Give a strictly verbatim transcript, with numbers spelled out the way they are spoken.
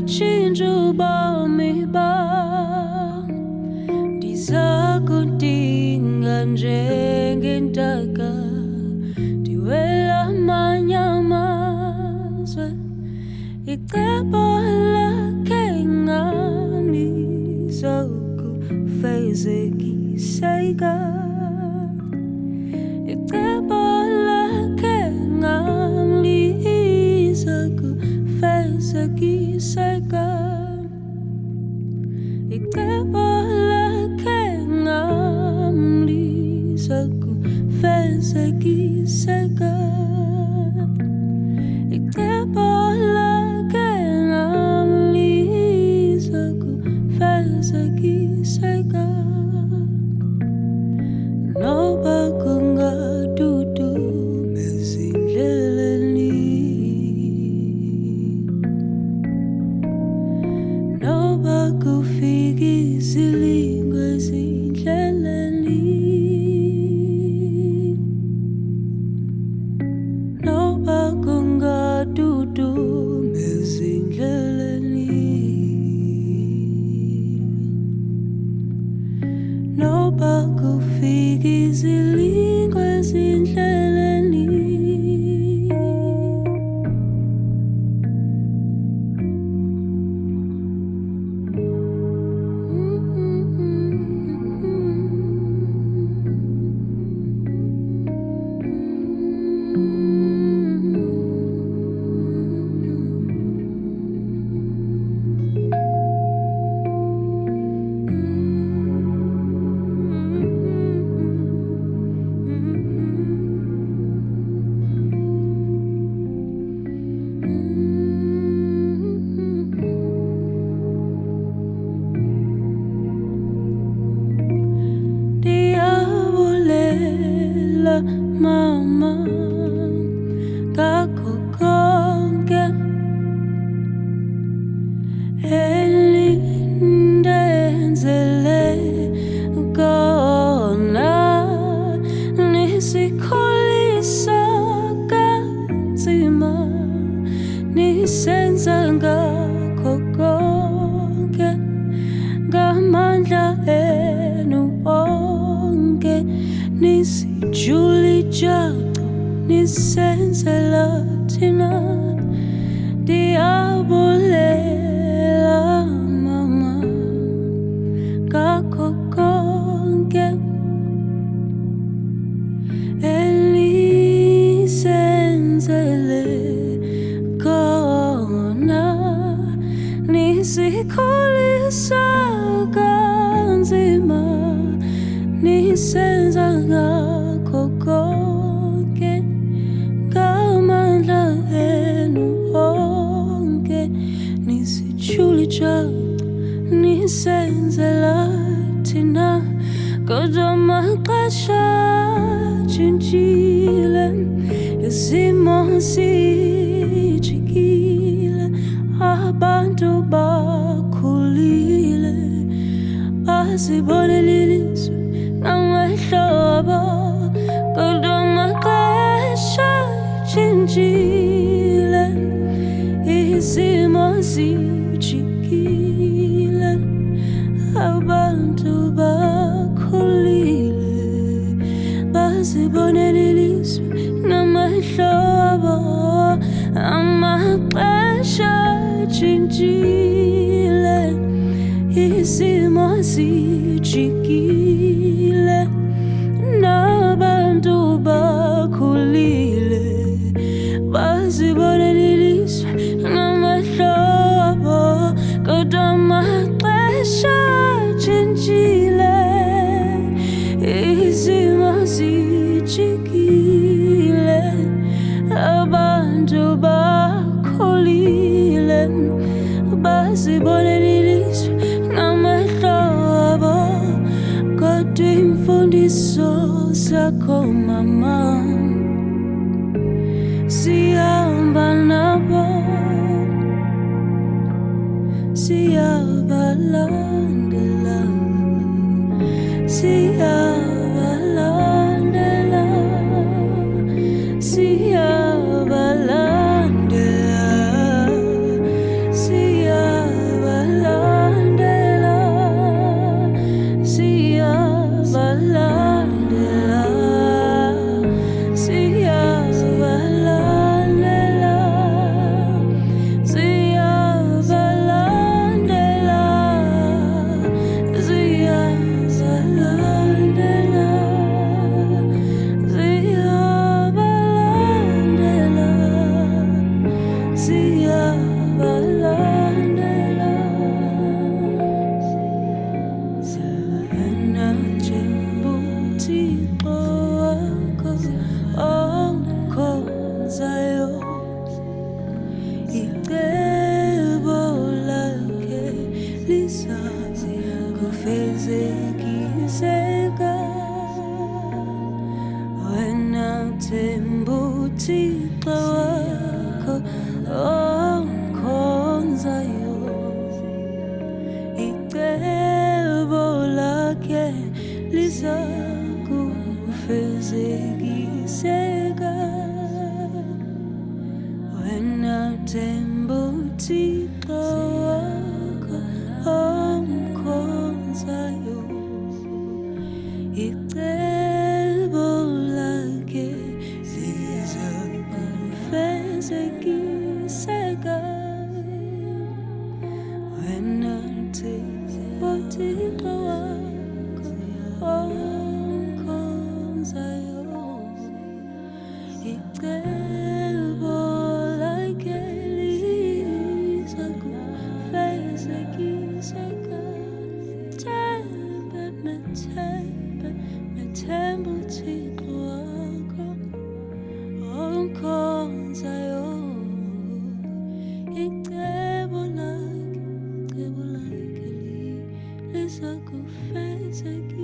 butshintsha ubomi bam, ndizakudinga njengentaka, ndiwela amanye amazwe. Icebo lakhe ngam lizokufezekiseka, icebo lakhe ngam lizokufezekiseka, icebo lakhe ngam lizokufezekiseka, icebo lakhe ngam lizokufezekiseka. Noba kungaduduma ezindleleni, noba kufika izilingo ezindleleni, noba kungaduduma ezindleleni, noba kufika izilingo ezindleleni. Ndiyabulela mama ngakho konke elindenzele kona, nisikholisa kanzima, nisenza ngakho konke ngamandla enu onke, nisijula ijacu nisenzela thina. Ndiyabulela mama ngakho konke elisenzele kona, nisikholisa kanzima, nisenza ngakho konke ngamandla enu onke, nisijula ijacu nisenzela thina. Kodwa amaxesha atshintshile, izimo sijikile, abantu bakhulile, bazibonela ilizwe ngamehlo abo. Kodwa amaxesha atshintshile, izimo sijikile, abantu bakhulile, bazibonela ilizwe ngamehlo abo. Amaxesha atshintshile, izimo sijikile, nabantu bakhulile, bazibonela ilizwe ngamehlo abo. Kodwa amaxesha atshintshile, izimo sijikile, abantu bakhulile, bazibonela ilizwe ngamehlo abo. Kodwa imfundiso zakho mama sihamba nabo, siyabalandela, siyabalandela, siyabalandela, siyabalandela. Thixo wakho onkhonzayo, icebo lakhe lizakufezekiseka. Thembe, methembe, methembe uThixo wakho onkhonzayo, icebo lakhe, icebo lakhe lizakufezekiseka.